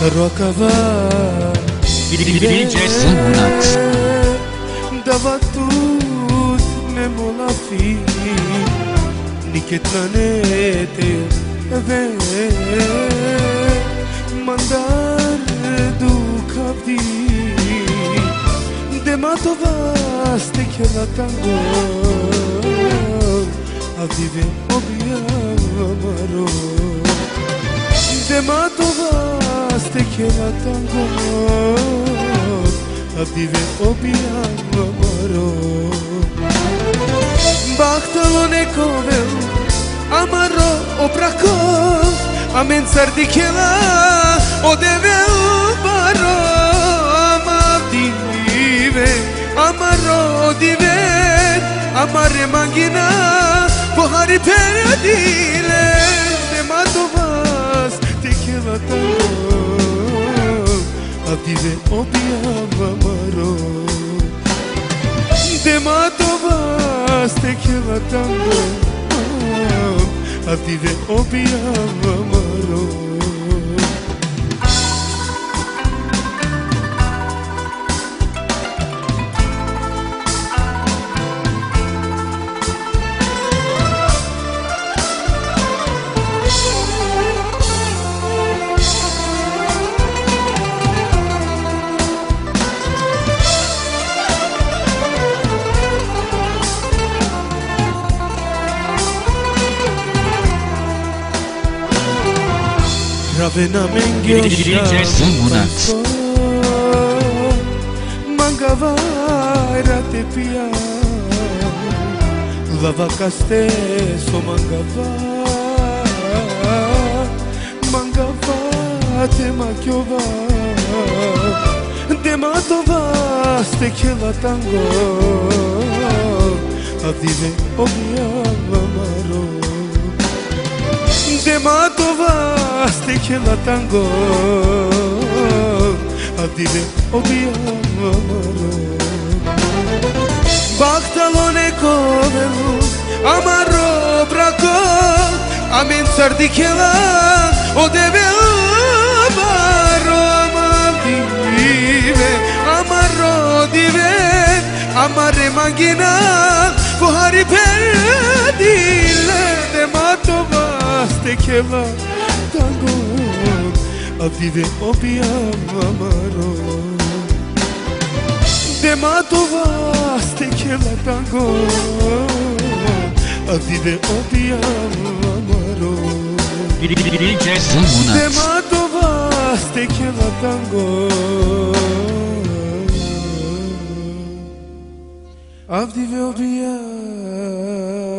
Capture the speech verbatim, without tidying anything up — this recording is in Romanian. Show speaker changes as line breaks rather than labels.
Rockava
D J Zemunat
Dava tut memola fi Niket lanete ve Mandar du kavdi Dematova steke la tango Avdive obia amaro Dematova steke la tango Avdive obia amaro Bahtalo nekovel amaro oprako Amen sardikela odevel baro Amavdive amaro divet Amare mangina Pohari peradile Dematovas tekela tango Avdive obia amaro Dematovas tekela tango Avdive obia amaro Ravena mengyosha
D J Zemunat
Mangava rate pia Lava kaste so mangava Mangava te makyova Dematova stekela tango Avdive obia amaro Dematova stekela tango Avdive obia amaro Bahtalo nekovelu amaro brako Amen sardikela odeve amaro Amavdive amaro divet Amare mangina Pohari peradile Dematova stekela tango Avdive obia amaro Dematova stekela tango Avdive obia amaro
D J Zemunat
Dematova stekela tango Avdive obia